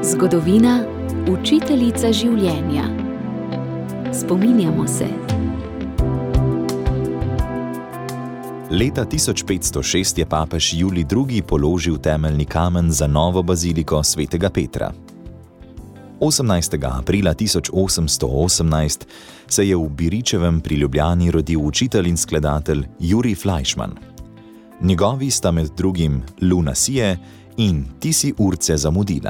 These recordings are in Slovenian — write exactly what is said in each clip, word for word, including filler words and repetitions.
Zgodovina, učiteljica življenja. Spominjamo se. Leta tisoč petsto šest je papež Julij drugi. položil temeljni kamen za novo baziliko svetega Petra. osemnajstega aprila tisoč osemsto osemnajst se je v Biričevem pri Ljubljani rodil učitelj in skladatelj Jurij Flajšman. Njegovi sta med drugim Luna sije in Ti si urce zamudila.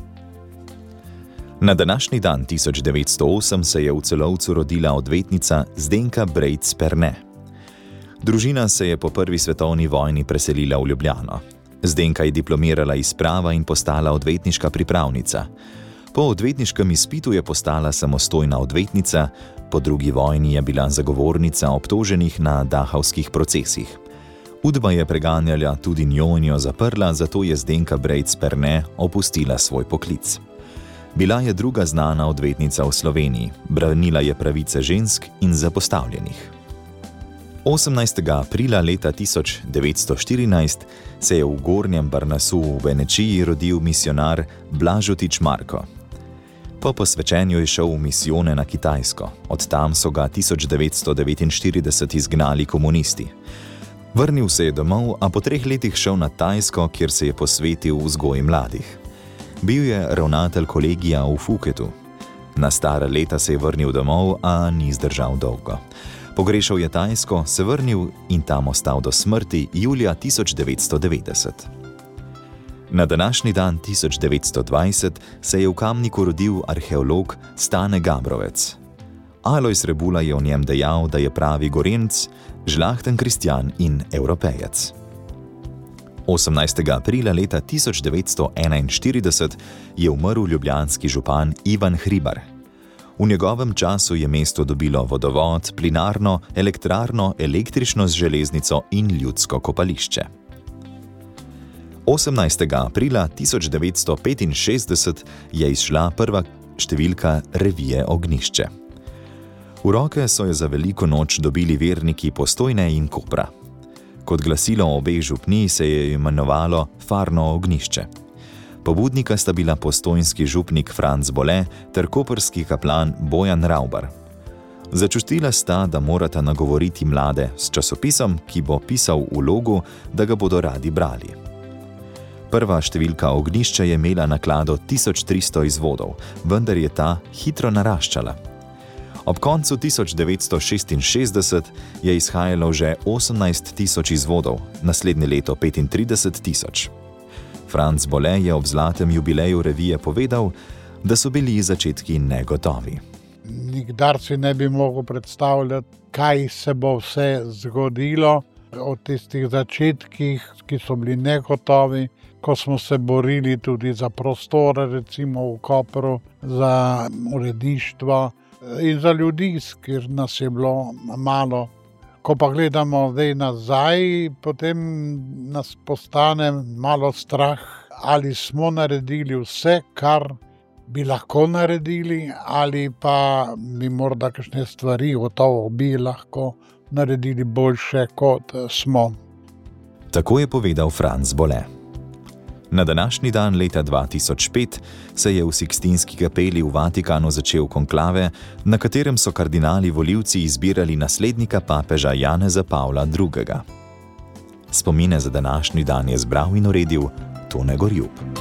Na današnji dan tisoč devetsto osem se je v Celovcu rodila odvetnica Zdenka Brejc-Perne. Družina se je po prvi svetovni vojni preselila v Ljubljano. Zdenka je diplomirala iz prava in postala odvetniška pripravnica. Po odvetniškem izpitu je postala samostojna odvetnica, po drugi vojni je bila zagovornica obtoženih na dahavskih procesih. Udba je preganjala tudi njo in jo zaprla, zato je Zdenka Brejc-Perne opustila svoj poklic. Bila je druga znana odvetnica v Sloveniji, branila je pravice žensk in zapostavljenih. osemnajstega aprila leta tisoč devetsto štirinajst se je v Gornjem Barnasu v Benečiji rodil misionar Blažotič Marko. Po posvečenju je šel v misijone na Kitajsko, od tam so ga tisoč devetsto devetinštirideset izgnali komunisti. Vrnil se je domov, a po treh letih šel na Tajsko, kjer se je posvetil vzgoji mladih. Bil je ravnatelj kolegija v Phuketu. Na stara leta se je vrnil domov, a ni zdržal dolgo. Pogrešal je Tajsko, se vrnil in tam ostal do smrti julija tisoč devetsto devetdeset. Na današnji dan tisoč devetsto dvajset se je v Kamniku rodil arheolog Stane Gabrovec. Alojz Rebula je o njem dejal, da je pravi Gorenc, žlahten kristjan in evropejec. osemnajstega aprila leta tisoč devetsto enainštirideset je umrl ljubljanski župan Ivan Hribar. V njegovem času je mesto dobilo vodovod, plinarno, elektrarno, električno železnico in ljudsko kopališče. osemnajstega aprila tisoč devetsto petinšestdeset je izšla prva številka revije Ognjišče. V roke so jo za veliko noč dobili verniki Postojne in Kopra. Kot glasilo obeh župnij se je imenovalo Farno Ognjišče. Pobudnika sta bila postojnski župnik Franc Bole ter koprski kaplan Bojan Ravbar. Začutila sta, da morata nagovoriti mlade s časopisom, ki bo pisal v logu, da ga bodo radi brali. Prva številka Ognjišče je imela naklado tisoč tristo izvodov, vendar je ta hitro naraščala. Ob koncu tisoč devetsto šestinšestdeset je izhajalo že osemnajst tisoč izvodov, naslednje leto petintrideset tisoč. Franc Bole je ob zlatem jubileju revije povedal, da so bili začetki negotovi. Nikdar si ne bi mogel predstavljati, kaj se bo vse zgodilo od tistih začetkih, ki so bili negotovi, ko smo se borili tudi za prostore, recimo v Kopru, za uredništvo in za ljudi, ker nas je bilo malo. Ko pa gledamo zdaj nazaj, potem nas postane malo strah, ali smo naredili vse, kar bi lahko naredili, ali pa bi morda kakšne stvari gotovo bi lahko naredili boljše, kot smo. Tako je povedal Franc Bole. Na današnji dan leta dva tisoč pet se je v Sikstinski kapeli v Vatikanu začel konklave, na katerem so kardinali volivci izbirali naslednika papeža Janeza Pavla drugega. Spomine za današnji dan je zbral in uredil Tone Gorjup.